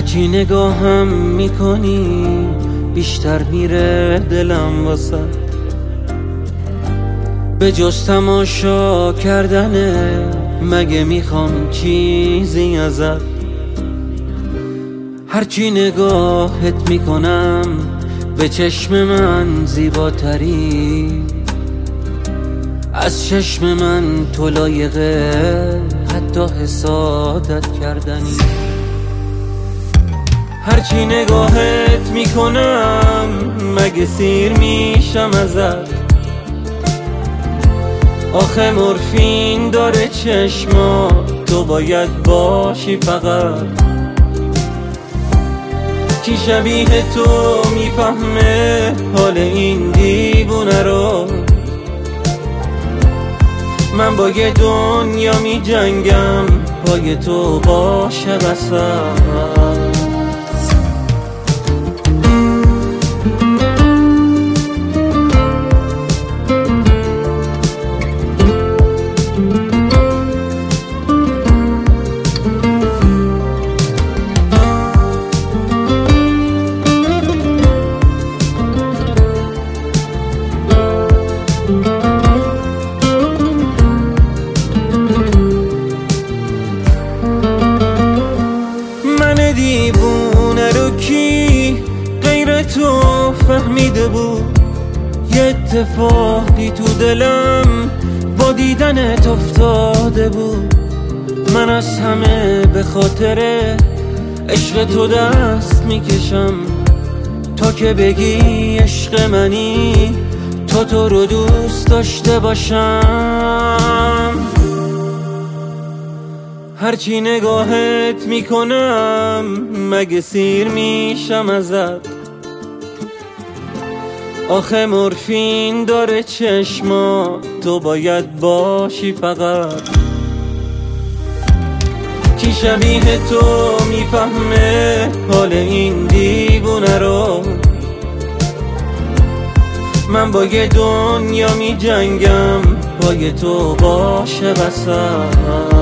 هرچی نگاهم میکنی بیشتر میره دلم واسه، به جز تماشا کردنه مگه میخوام چیزی ازت. هرچی نگاهت میکنم به چشم من زیباتری، از چشم من تو لایقه حتی حسادت کردنی. هرچی نگاهت میکنم مگه سیر میشم ازت، آخه مورفین داره چشما تو باید باشی فقط. کی شبیه تو میفهمه حال این دیوونه رو، من با یه دنیا میجنگم پای تو باشه وسط. دیوونه رو کی غیر تو فهمیده بود؟ یه اتفاقی تو دلم با دیدنت افتاده بود. من از همه به خاطر عشق تو دست میکشم، تا که بگی عشق منی تو رو دوست داشته باشم. هرچی نگاهت میکنم مگه سیر میشم ازت، آخه مورفین داره چشما تو باید باشی فقط. کی شبیه تو میفهمه حال این دیوونه رو، من با یه دنیا میجنگم پای تو باشه وسط.